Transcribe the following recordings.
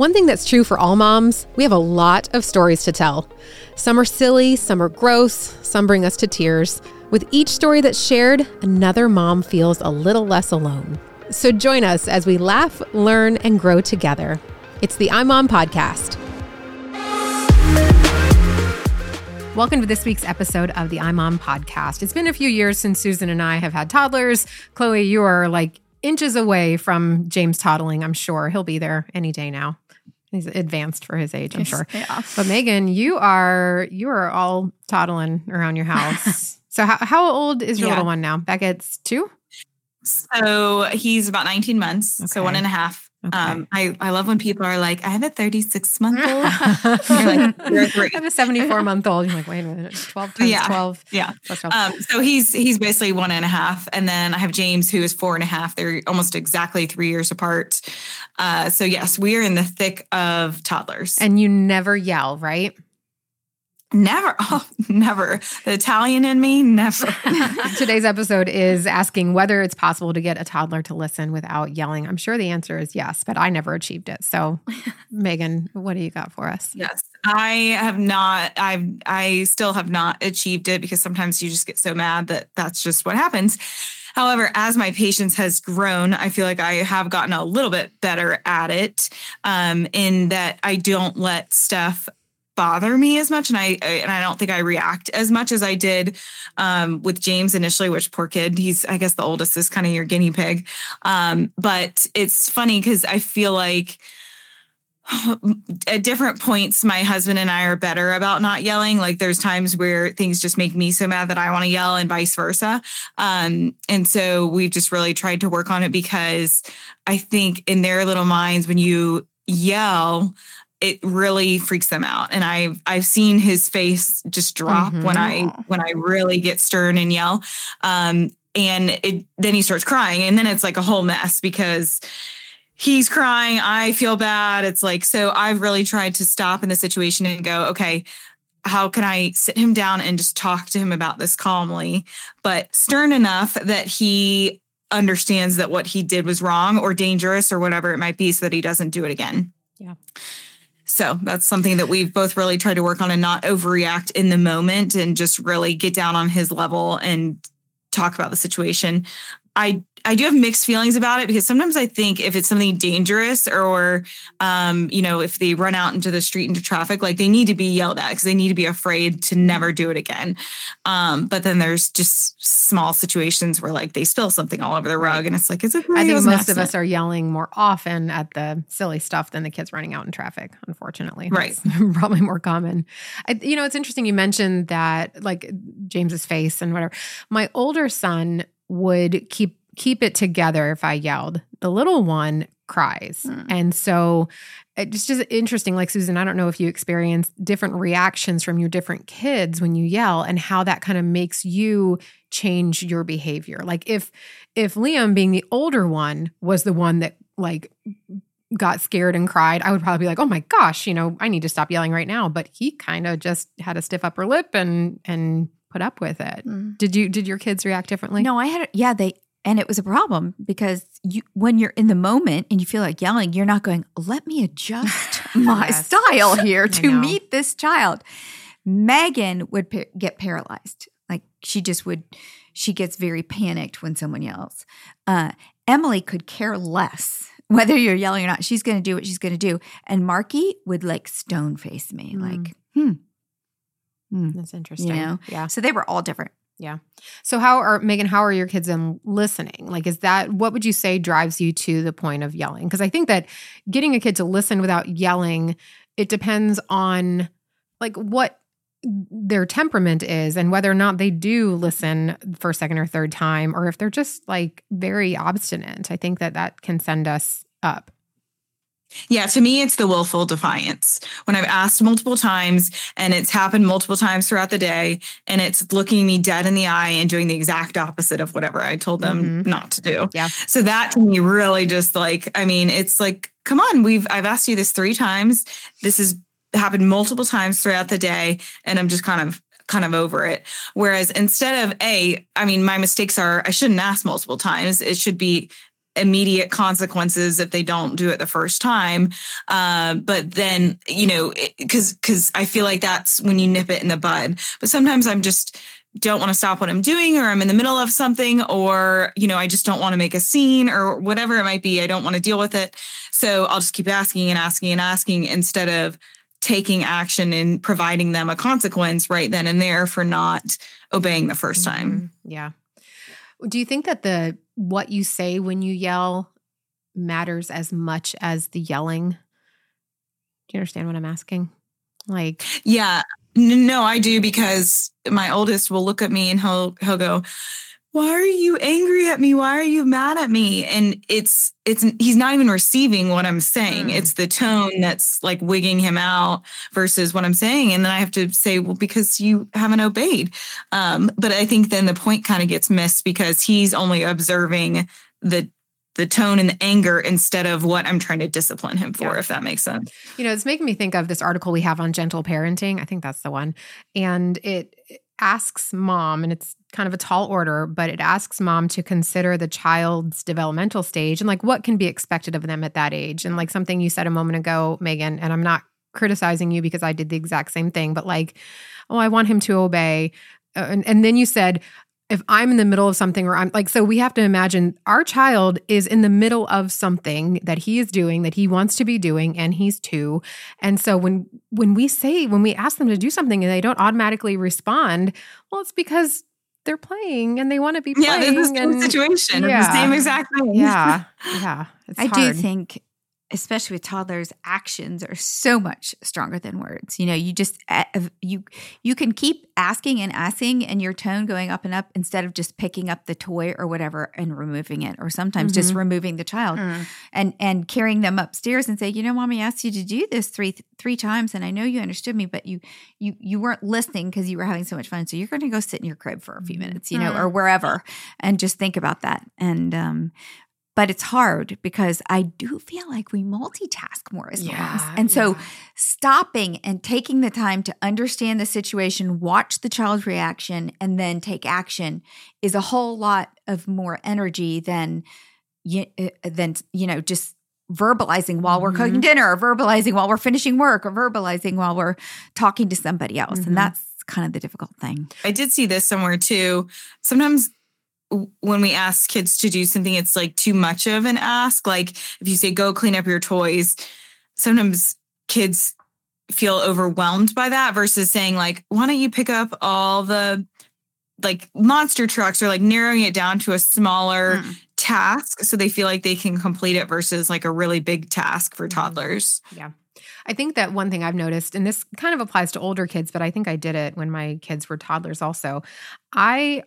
One thing that's true for all moms, we have a lot of stories to tell. Some are silly, some are gross, some bring us to tears. With each story that's shared, another mom feels a little less alone. So join us as we laugh, learn, and grow together. It's the iMom Podcast. Welcome to this week's episode of the iMom Podcast. It's been a few years since Susan and I have had toddlers. Chloe, you are like inches away from James toddling, I'm sure. He'll be there any day now. He's advanced for his age, I'm sure. Yeah. But Megan, you are all toddling around your house. So how old is your little one now? Beckett's 2? So he's about 19 months, Okay. so 1.5. Okay. I love when people are like, I have a 36-month-old. You're like, you're I great. have a 74-month-old. You're like, wait a minute, 12 times Yeah. 12. Yeah. Plus 12. So he's basically 1.5. And then I have James, who is 4.5. They're almost exactly 3 years apart. So yes, we are in the thick of toddlers. And you never yell, right? Never. Oh, never. The Italian in me, never. Today's episode is asking whether it's possible to get a toddler to listen without yelling. I'm sure the answer is yes, but I never achieved it. So, Megan, what do you got for us? Yes, I have not. I still have not achieved it because sometimes you just get so mad that that's just what happens. However, as my patience has grown, I feel like I have gotten a little bit better at it in that I don't let stuff bother me as much. And I don't think I react as much as I did with James initially, which poor kid, he's, I guess the oldest is kind of your guinea pig. But it's funny because I feel like at different points, my husband and I are better about not yelling. Like there's times where things just make me so mad that I want to yell and vice versa. And so we've just really tried to work on it because I think in their little minds, when you yell, it really freaks them out. And I've seen his face just drop when I really get stern and yell. And then he starts crying, and then it's like a whole mess because he's crying. I feel bad. It's like, so I've really tried to stop in the situation and go, okay, how can I sit him down and just talk to him about this calmly, but stern enough that he understands that what he did was wrong or dangerous or whatever it might be so that he doesn't do it again. Yeah. So that's something that we've both really tried to work on and not overreact in the moment and just really get down on his level and talk about the situation. I do have mixed feelings about it because sometimes I think if it's something dangerous or, if they run out into the street into traffic, like they need to be yelled at because they need to be afraid to never do it again. But then there's just small situations where like they spill something all over the rug and it's like, is it really? I think most of us are yelling more often at the silly stuff than the kids running out in traffic, unfortunately. Right. That's probably more common. It's interesting you mentioned that like James's face and whatever. My older son would keep it together if I yelled. The little one cries. And so it's just interesting. Like Susan, I don't know if you experience different reactions from your different kids when you yell and how that kind of makes you change your behavior. Like if Liam, being the older one, was the one that like got scared and cried, I would probably be like, oh my gosh, I need to stop yelling right now. But he kind of just had a stiff upper lip and put up with it. Did your kids react differently? No, and it was a problem because when you're in the moment and you feel like yelling, you're not going, let me adjust my style here to meet this child. Megan would get paralyzed. Like she gets very panicked when someone yells. Emily could care less whether you're yelling or not. She's going to do what she's going to do. And Marky would like stone face me like, That's interesting. Yeah. So they were all different. Yeah. So how are your kids listening? Like, what would you say drives you to the point of yelling? Because I think that getting a kid to listen without yelling, it depends on like what their temperament is and whether or not they do listen for a second or third time, or if they're just like very obstinate. I think that can send us up. Yeah, to me, it's the willful defiance. When I've asked multiple times and it's happened multiple times throughout the day and it's looking me dead in the eye and doing the exact opposite of whatever I told them not to do. Yeah. So that to me really just like, it's like, come on, I've asked you this 3 times. This has happened multiple times throughout the day and I'm just kind of over it. Whereas instead of my mistakes are, I shouldn't ask multiple times. It should be, immediate consequences if they don't do it the first time. But then, because I feel like that's when you nip it in the bud. But sometimes I'm just don't want to stop what I'm doing, or I'm in the middle of something, or, I just don't want to make a scene or whatever it might be. I don't want to deal with it. So I'll just keep asking and asking and asking instead of taking action and providing them a consequence right then and there for not obeying the first time. Yeah. Do you think that what you say when you yell matters as much as the yelling? Do you understand what I'm asking? Yeah, no, I do, because my oldest will look at me and he'll go, "Why are you angry at me? Why are you mad at me?" And it's he's not even receiving what I'm saying. It's the tone that's like wigging him out versus what I'm saying. And then I have to say, well, because you haven't obeyed. But I think then the point kind of gets missed because he's only observing the tone and the anger instead of what I'm trying to discipline him for, if that makes sense. It's making me think of this article we have on gentle parenting. I think that's the one. And it asks mom, and it's kind of a tall order, but it asks mom to consider the child's developmental stage and what can be expected of them at that age. And something you said a moment ago, Megan, and I'm not criticizing you because I did the exact same thing, but I want him to obey. And then you said, if I'm in the middle of something, or I'm so we have to imagine our child is in the middle of something that he is doing, that he wants to be doing, and he's 2. And so when we ask them to do something and they don't automatically respond, well, it's because they're playing and they want to be playing. Yeah, it's the same situation. Yeah. The same exact thing. Yeah. Yeah. I do think, especially with toddlers, actions are so much stronger than words. You just, you can keep asking and your tone going up and up instead of just picking up the toy or whatever and removing it, or sometimes just removing the child and carrying them upstairs and say, Mommy asked you to do this three times. And I know you understood me, but you weren't listening because you were having so much fun. So you're going to go sit in your crib for a few minutes, or wherever, and just think about that. And, but it's hard because I do feel like we multitask more as moms. And so stopping and taking the time to understand the situation, watch the child's reaction, and then take action is a whole lot of more energy than just verbalizing while we're cooking dinner, or verbalizing while we're finishing work, or verbalizing while we're talking to somebody else. And that's kind of the difficult thing. I did see this somewhere too. Sometimes when we ask kids to do something, it's too much of an ask. If you say, go clean up your toys, sometimes kids feel overwhelmed by that versus saying why don't you pick up all the monster trucks, or narrowing it down to a smaller task so they feel like they can complete it versus a really big task for toddlers. Yeah. I think that one thing I've noticed, and this kind of applies to older kids, but I think I did it when my kids were toddlers also. I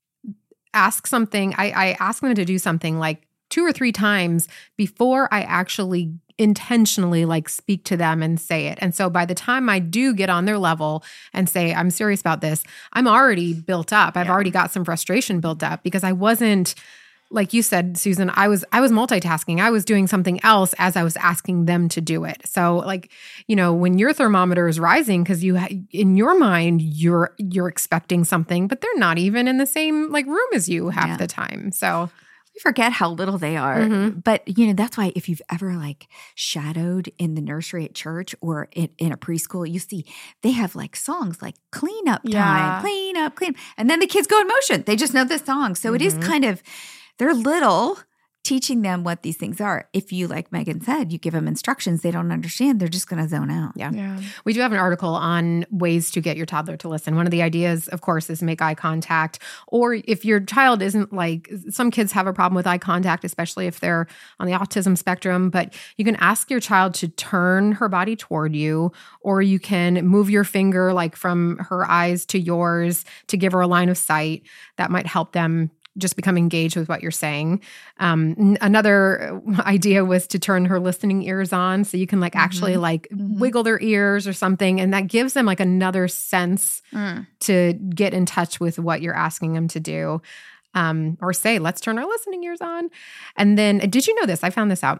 ask something, I ask them to do something 2 or 3 times before I actually intentionally speak to them and say it. And so by the time I do get on their level and say, I'm serious about this, I'm already built up. I've already got some frustration built up because I wasn't, like you said, Susan, I was multitasking. I was doing something else as I was asking them to do it. So when your thermometer is rising because in your mind, you're expecting something, but they're not even in the same room as you half the time. So we forget how little they are. But that's why if you've ever shadowed in the nursery at church or in a preschool, you see they have songs like clean up time, clean up. And then the kids go in motion. They just know the song. So it is kind of, they're little, teaching them what these things are. If you, like Megan said, you give them instructions they don't understand, they're just going to zone out. Yeah. We do have an article on ways to get your toddler to listen. One of the ideas, of course, is make eye contact. Or if your child isn't some kids have a problem with eye contact, especially if they're on the autism spectrum, but you can ask your child to turn her body toward you, or you can move your finger from her eyes to yours to give her a line of sight. That might help them just become engaged with what you're saying. Another idea was to turn her listening ears on, so you can actually wiggle their ears or something, and that gives them another sense to get in touch with what you're asking them to do. Or say, let's turn our listening ears on. And then, did you know this? I found this out.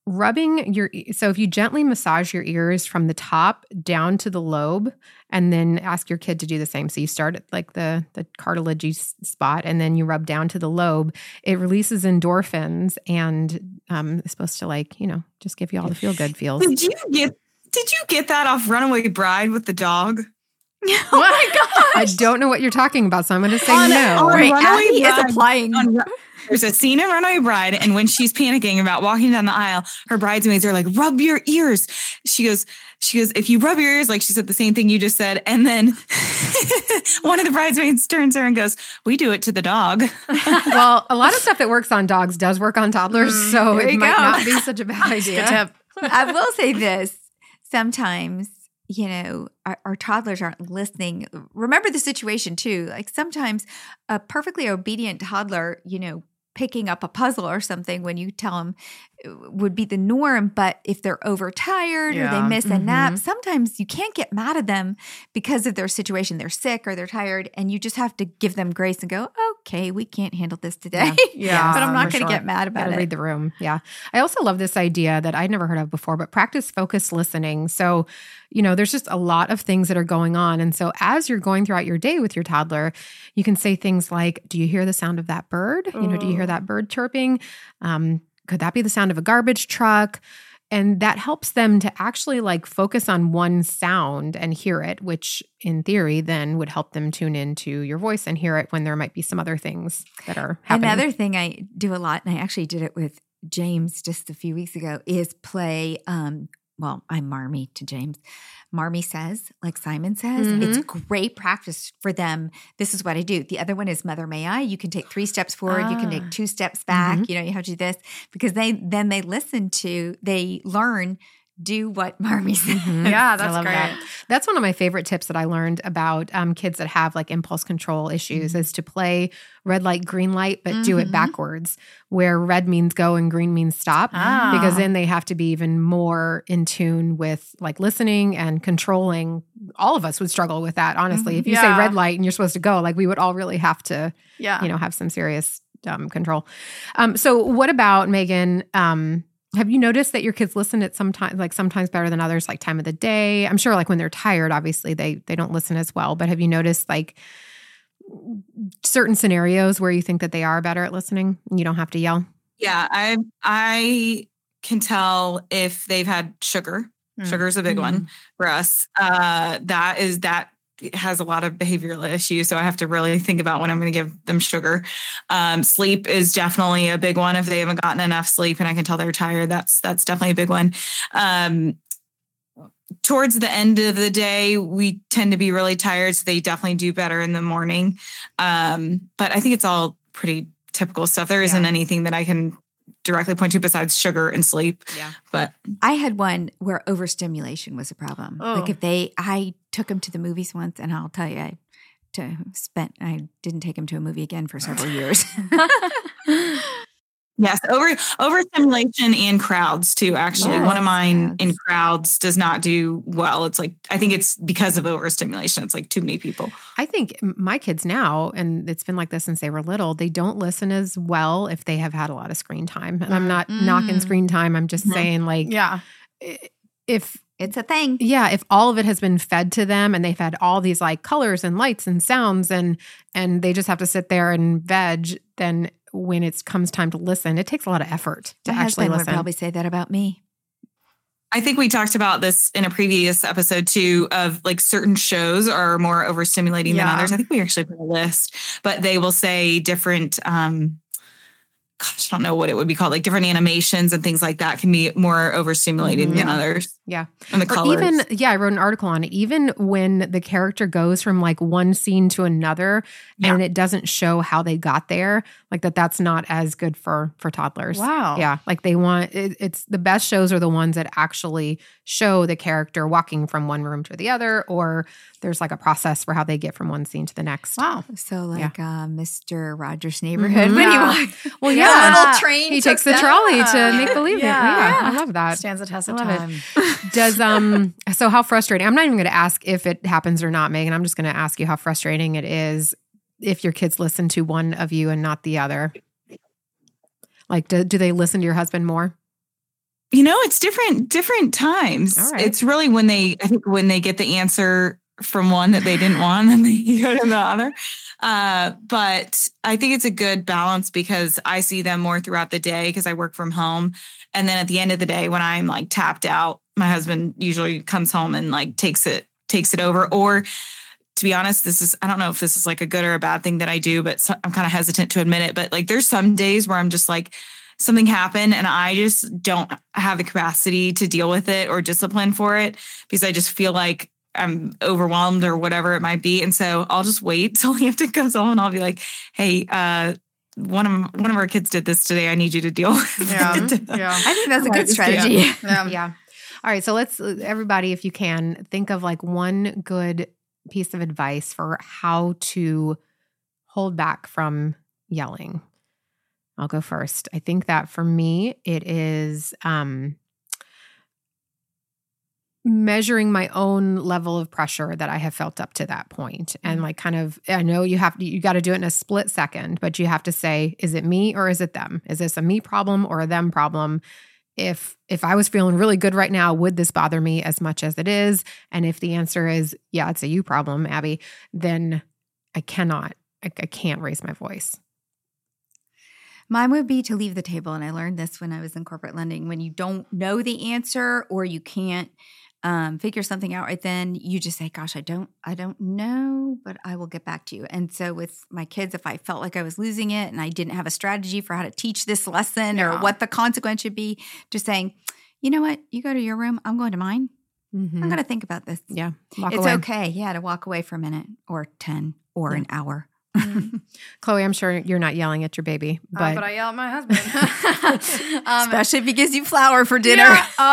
so if you gently massage your ears from the top down to the lobe, and then ask your kid to do the same. So you start at like the cartilagey spot, and then you rub down to the lobe. It releases endorphins, and it's supposed to, like, just give you all the feel good feels. Did you get that off Runaway Bride with the dog? Oh my gosh. I don't know what you're talking about, so I'm going to say no. Wait, Runaway Abby is applying. There's a scene in Runaway Bride, and when she's panicking about walking down the aisle, her bridesmaids are like, rub your ears. She goes, if you rub your ears, like she said the same thing you just said. And then one of the bridesmaids turns her and goes, we do it to the dog. Well, a lot of stuff that works on dogs does work on toddlers, so it might not be such a bad idea. Good tip. I will say this. Sometimes, our toddlers aren't listening. Remember the situation too. Like sometimes a perfectly obedient toddler, picking up a puzzle or something when you tell them would be the norm. But if they're overtired or they miss a nap, sometimes you can't get mad at them because of their situation. They're sick or they're tired, and you just have to give them grace and go, okay, we can't handle this today. Yeah, but I'm not for going to sure. get mad about Gotta it. read the room. Yeah. I also love this idea that I'd never heard of before, but practice focused listening. So, there's just a lot of things that are going on. And so as you're going throughout your day with your toddler, you can say things like, do you hear the sound of that bird? Do you hear that bird chirping? Could that be the sound of a garbage truck? And that helps them to actually like focus on one sound and hear it, which in theory then would help them tune into your voice and hear it when there might be some other things that are happening. Another thing I do a lot, and I actually did it with James just a few weeks ago, is play, I'm Marmy to James. Marmy says, like Simon says, it's great practice for them. This is what I do. The other one is Mother May I. You can take 3 steps forward. You can take 2 steps back. You have to do this because they learn, do what Marmy says. Yeah, that's I love great. that. That's one of my favorite tips that I learned about kids that have like impulse control issues is to play red light, green light, but do it backwards, where red means go and green means stop, because then they have to be even more in tune with like listening and controlling. All of us would struggle with that, honestly. If you say red light and you're supposed to go, like we would all really have to, have some serious control. So what about, Megan, have you noticed that your kids listen at sometimes better than others, like time of the day? I'm sure like when they're tired, obviously they don't listen as well, but have you noticed like certain scenarios where you think that they are better at listening and you don't have to yell? Yeah, I can tell if they've had sugar. Sugar is a big one for us. That has a lot of behavioral issues. So I have to really think about when I'm going to give them sugar. Sleep is definitely a big one. If they haven't gotten enough sleep and I can tell they're tired, that's definitely a big one. Towards the end of the day, we tend to be really tired. So they definitely do better in the morning. But I think it's all pretty typical stuff. There isn't anything that I can directly point to besides sugar and sleep. Yeah. But I had one where overstimulation was a problem. Like I took him to the movies once, and I'll tell you, I didn't take him to a movie again for several years. Yes, overstimulation and crowds too. Actually, one of mine in crowds does not do well. It's like, I think it's because of overstimulation. It's like too many people. I think my kids now, and it's been like this since they were little, they don't listen as well if they have had a lot of screen time. And I'm not knocking screen time. I'm just saying if it's a thing. Yeah, if all of it has been fed to them and they've had all these like colors and lights and sounds and they just have to sit there and veg, then when it comes time to listen, it takes a lot of effort to actually listen. Would probably say that about me. I think we talked about this in a previous episode too, of like certain shows are more overstimulating than others. I think we actually put a list, but they will say different, I don't know what it would be called, like different animations and things like that can be more overstimulating than others. Yeah. And the colors. I wrote an article on it. Even when the character goes from like one scene to another and it doesn't show how they got there, like that's not as good for toddlers. Wow. Yeah. Like they want, it's the best shows are the ones that actually show the character walking from one room to the other, or there's like a process for how they get from one scene to the next. Wow. So like Mr. Rogers' Neighborhood. When Well, a little train. He takes the trolley to make believe it. Yeah, I love that. Stands the test of I love time. Does so how frustrating? I'm not even going to ask if it happens or not, Megan. I'm just going to ask you how frustrating it is if your kids listen to one of you and not the other. Like, do they listen to your husband more? It's different times. Right. It's really when they get the answer from one that they didn't want, and they go to the other. But I think it's a good balance because I see them more throughout the day because I work from home. And then at the end of the day, when I'm like tapped out, my husband usually comes home and like takes it over. Or to be honest, I don't know if this is like a good or a bad thing that I do, but I'm kind of hesitant to admit it. But like, there's some days where I'm just like, something happened and I just don't have the capacity to deal with it or discipline for it because I just feel like I'm overwhelmed or whatever it might be. And so I'll just wait till Hampton goes home and I'll be like, hey, one of our kids did this today. I need you to deal with it. Yeah. I think that's a good strategy. Yeah. All right. So let's, everybody, if you can, think of like one good piece of advice for how to hold back from yelling. I'll go first. I think that for me, it is measuring my own level of pressure that I have felt up to that point. And like kind of, I know you got to do it in a split second, but you have to say, is it me or is it them? Is this a me problem or a them problem? If I was feeling really good right now, would this bother me as much as it is? And if the answer is, yeah, it's a you problem, Abby, then I can't raise my voice. Mine would be to leave the table. And I learned this when I was in corporate lending. When you don't know the answer or you can't figure something out right then, you just say, gosh, I don't know, but I will get back to you. And so with my kids, if I felt like I was losing it and I didn't have a strategy for how to teach this lesson or what the consequence should be, just saying, you know what, you go to your room, I'm going to mine. I'm going to think about this. Yeah. It's away. Okay. Yeah. To walk away for a minute or 10 or an hour. Chloe, I'm sure you're not yelling at your baby, but I yell at my husband. Especially if he gives you flour for dinner.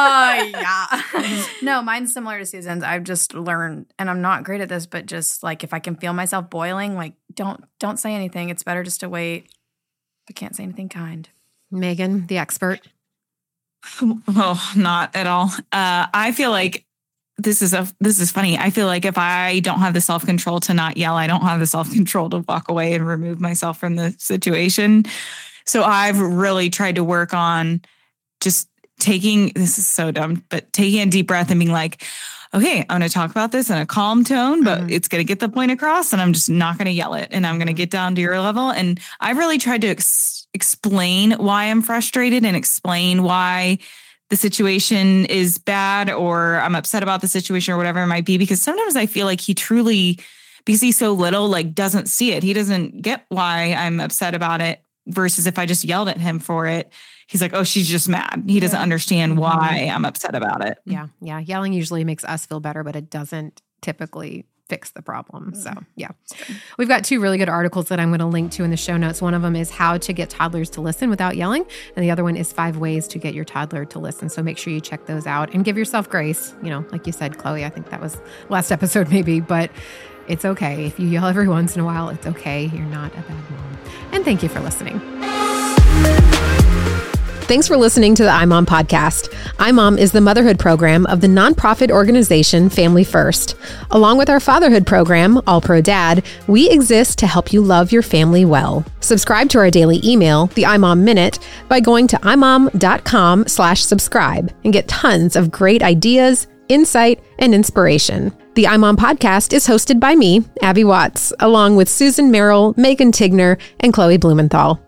Yeah. No, mine's similar to Susan's. I've just learned, and I'm not great at this, but just like if I can feel myself boiling, like don't say anything. It's better just to wait. I can't say anything kind. Megan, the expert. Well, not at all. I feel like this is funny. I feel like if I don't have the self-control to not yell, I don't have the self-control to walk away and remove myself from the situation. So I've really tried to work on just this is so dumb, but taking a deep breath and being like, okay, I'm going to talk about this in a calm tone, but it's going to get the point across and I'm just not going to yell it. And I'm going to get down to your level. And I've really tried to explain why I'm frustrated and explain why the situation is bad or I'm upset about the situation or whatever it might be. Because sometimes I feel like he truly, because he's so little, like doesn't see it. He doesn't get why I'm upset about it versus if I just yelled at him for it, he's like, oh, she's just mad. He doesn't understand why I'm upset about it. Yeah. Yeah. Yelling usually makes us feel better, but it doesn't typically fix the problem. So yeah, we've got 2 really good articles that I'm going to link to in the show notes. One of them is how to get toddlers to listen without yelling. And the other one is 5 ways to get your toddler to listen. So make sure you check those out and give yourself grace. You know, like you said, Chloe, I think that was last episode maybe, but it's okay. If you yell every once in a while, it's okay. You're not a bad mom. And thank you for listening. Thanks for listening to the iMom podcast. iMom is the motherhood program of the nonprofit organization Family First. Along with our fatherhood program, All Pro Dad, we exist to help you love your family well. Subscribe to our daily email, the iMom Minute, by going to imom.com/subscribe and get tons of great ideas, insight, and inspiration. The iMom podcast is hosted by me, Abby Watts, along with Susan Merrill, Megan Tigner, and Chloe Blumenthal.